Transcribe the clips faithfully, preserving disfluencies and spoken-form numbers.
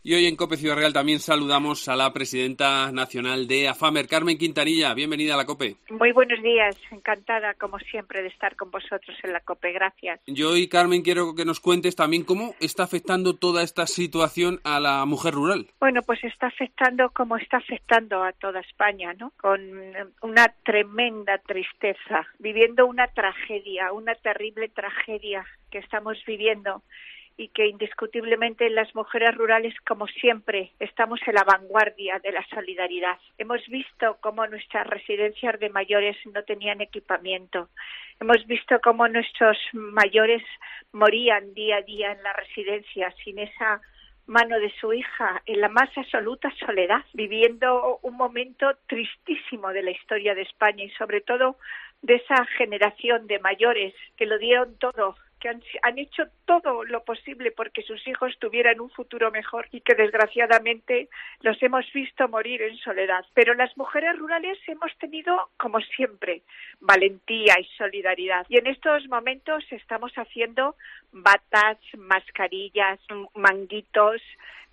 Y hoy en COPE Ciudad Real también saludamos a la presidenta nacional de AFAMER, Carmen Quintanilla. Bienvenida a la COPE. Muy buenos días, encantada como siempre de estar con vosotros en la COPE, gracias. Yo y Carmen quiero que nos cuentes también cómo está afectando toda esta situación a la mujer rural. Bueno, pues está afectando como está afectando a toda España, ¿no? Con una tremenda tristeza, viviendo una tragedia, una terrible tragedia que estamos viviendo. Y que indiscutiblemente las mujeres rurales, como siempre, estamos en la vanguardia de la solidaridad. Hemos visto cómo nuestras residencias de mayores no tenían equipamiento. Hemos visto cómo nuestros mayores morían día a día en la residencia sin esa mano de su hija, en la más absoluta soledad, viviendo un momento tristísimo de la historia de España y sobre todo de esa generación de mayores que lo dieron todo, que han, han hecho todo lo posible porque sus hijos tuvieran un futuro mejor y que desgraciadamente los hemos visto morir en soledad. Pero las mujeres rurales hemos tenido, como siempre, valentía y solidaridad. Y en estos momentos estamos haciendo batas, mascarillas, manguitos,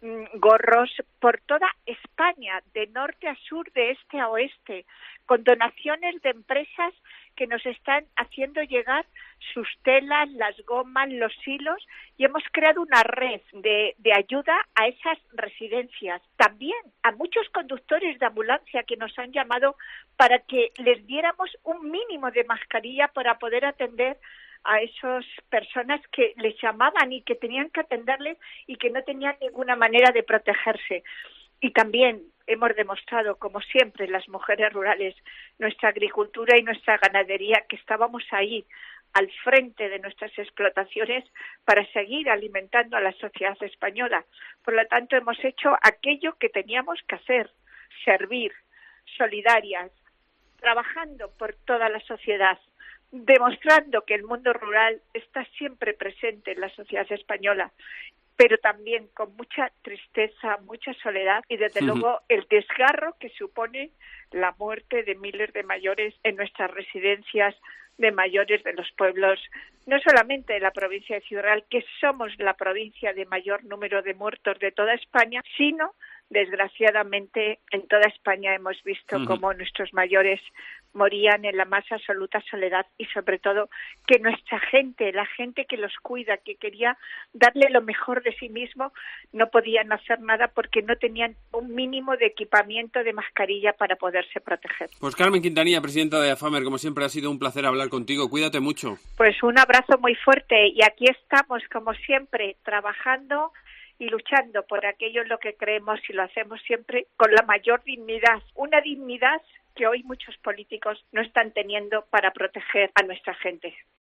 gorros por toda España, de norte a sur, de este a oeste, con donaciones de empresas que nos están haciendo llegar sus telas, las gomas, los hilos, y hemos creado una red de, de ayuda a esas residencias. También a muchos conductores de ambulancia que nos han llamado para que les diéramos un mínimo de mascarilla para poder atender a esas personas que les llamaban y que tenían que atenderles y que no tenían ninguna manera de protegerse. Y también hemos demostrado, como siempre, las mujeres rurales, nuestra agricultura y nuestra ganadería, que estábamos ahí al frente de nuestras explotaciones para seguir alimentando a la sociedad española. Por lo tanto, hemos hecho aquello que teníamos que hacer, servir, solidarias, trabajando por toda la sociedad, demostrando que el mundo rural está siempre presente en la sociedad española, pero también con mucha tristeza, mucha soledad y desde uh-huh. luego el desgarro que supone la muerte de miles de mayores en nuestras residencias de mayores de los pueblos, no solamente de la provincia de Ciudad Real, que somos la provincia de mayor número de muertos de toda España, sino desgraciadamente en toda España hemos visto uh-huh. cómo nuestros mayores morían en la más absoluta soledad y sobre todo que nuestra gente, la gente que los cuida, que quería darle lo mejor de sí mismo, no podían hacer nada porque no tenían un mínimo de equipamiento de mascarilla para poderse proteger. Pues Carmen Quintanilla, presidenta de AFAMER, como siempre ha sido un placer hablar contigo. Cuídate mucho. Pues un abrazo muy fuerte y aquí estamos como siempre trabajando y luchando por aquello en lo que creemos y lo hacemos siempre con la mayor dignidad, una dignidad que hoy muchos políticos no están teniendo para proteger a nuestra gente.